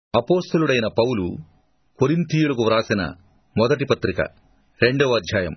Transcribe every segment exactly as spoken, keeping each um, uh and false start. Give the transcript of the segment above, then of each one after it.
అపోస్తలుడైన పౌలు కొరింథీయులకు వ్రాసిన మొదటి పత్రిక రెండవ అధ్యాయం.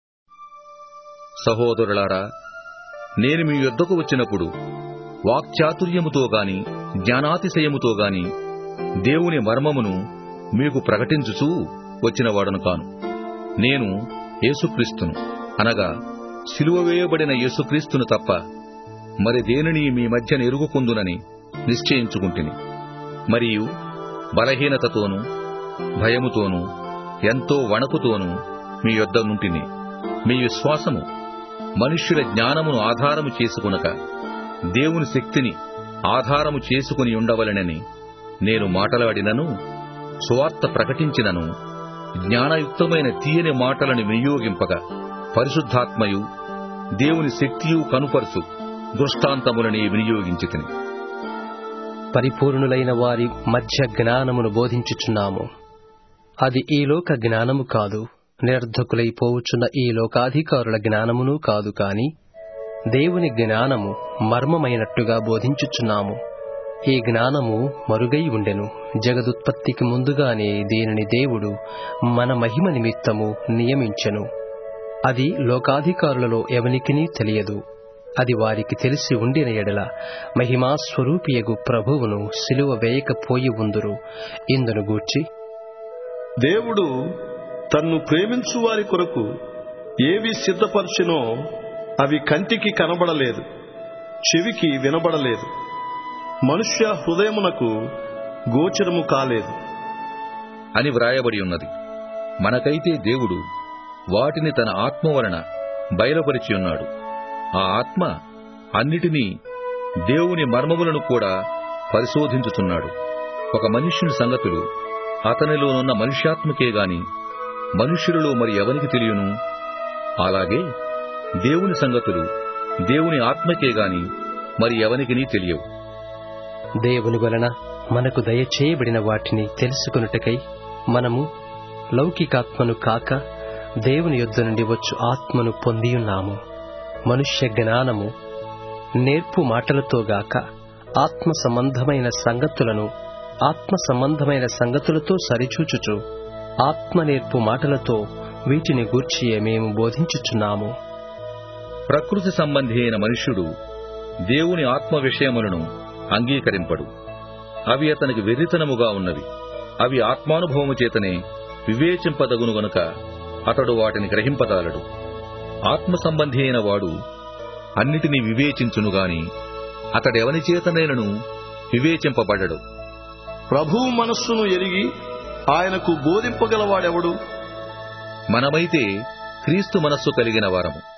సహోదరులారా, నేను మీ యొద్దకు వచ్చినప్పుడు వాక్చాతుర్యముతో గాని జ్ఞానాతిశయముతో గాని దేవుని మర్మమును మీకు ప్రకటించుచూ వచ్చినవాడను కాను. నేను యేసుక్రీస్తును, అనగా సిలువ వేయబడిన యేసుక్రీస్తును తప్ప మరి దేనిని మీ మధ్య ఎరుగుకొందునని నిశ్చయించుకుంటుని. మరియు బలహీనతతోనూ భయముతోనూ ఎంతో వణకుతోనూ మీ యొద్ద నుంటిని. మీ విశ్వాసము మనుష్యుల జ్ఞానమును ఆధారము చేసుకొనక దేవుని శక్తిని ఆధారము చేసుకుని ఉండవలెనని నేను మాటలాడినను, సువార్త ప్రకటించినను, జ్ఞానయుక్తమైన తీయని మాటలను వినియోగింపగా పరిశుద్ధాత్మయు దేవుని శక్తియు కనుపరుచు దృష్టాంతములని వినియోగించితిని. పరిపూర్ణులైన వారి మధ్య జ్ఞానమును బోధించుచున్నాము. అది ఈ లోక జ్ఞానము కాదు, నిరర్ధకులైపోవచ్చున్న ఈ లోకాధికారుల జ్ఞానమును కాదు, కాని దేవుని జ్ఞానము మర్మమైనట్టుగా బోధించుచున్నాము. ఈ జ్ఞానము మరుగై ఉండెను. జగదుత్పత్తికి ముందుగానే దీనిని దేవుడు మన మహిమ నిమిత్తము నియమించెను. అది లోకాధికారులలో ఎవనికినీ తెలియదు. అది వారికి తెలిసి ఉండిన ఎడల మహిమాస్వరూపియగు ప్రభువును సిలువ వేయకపోయి ఉందురు. ఇందును గూర్చి, దేవుడు తన్ను ప్రేమించు వారి కొరకు ఏవి సిద్ధపరచినో అవి కంటికి కనబడలేదు, చెవికి వినబడలేదు, మనుష్య హృదయమునకు గోచరము కాలేదు అని వ్రాయబడి ఉన్నది. మనకైతే దేవుడు వాటిని తన ఆత్మ వలన బయలుపరిచి ఉన్నాడు. ఆ ఆత్మ అన్నిటినీ, దేవుని మర్మములను కూడా పరిశోధించుచున్నాడు. ఒక మనుష్యుని సంగతులు అతనిలోనున్న మనుష్యాత్మకే గాని మనుష్యులలో మరి ఎవనికి తెలియను? అలాగే దేవుని సంగతులు దేవుని ఆత్మకే గాని మరి ఎవనికినీ తెలియవు. దేవుని వలన మనకు దయచేయబడిన వాటిని తెలుసుకొనుటకై మనము లౌకికాత్మను కాక దేవుని యొద్ద నుండి వచ్చు ఆత్మను పొందియున్నాము. మనుష్య జ్ఞానము నేర్పు మాటలతోగాక ఆత్మ సంబంధమైన సంగతులను ఆత్మ సంబంధమైన సంగతులతో సరిచూచుచు ఆత్మ నేర్పు మాటలతో వీటిని గూర్చియే మేము బోధించుచున్నాము. ప్రకృతి సంబంధి అయిన మనుష్యుడు దేవుని ఆత్మ విషయములను అంగీకరింపడు. అవి అతనికి వెర్రితనముగా ఉన్నవి. అవి ఆత్మానుభవము చేతనే వివేచింపదగును గనుక అతడు వాటిని గ్రహింపదాలడు. ఆత్మ సంబంధి అయిన వాడు అన్నిటినీ వివేచించునుగాని అతడెవని చేతనైనను వివేచింపబడడు. ప్రభువు మనస్సును ఎరిగి ఆయనకు బోధింపగలవాడెవడు? మనమైతే క్రీస్తు మనస్సు కలిగిన వారము.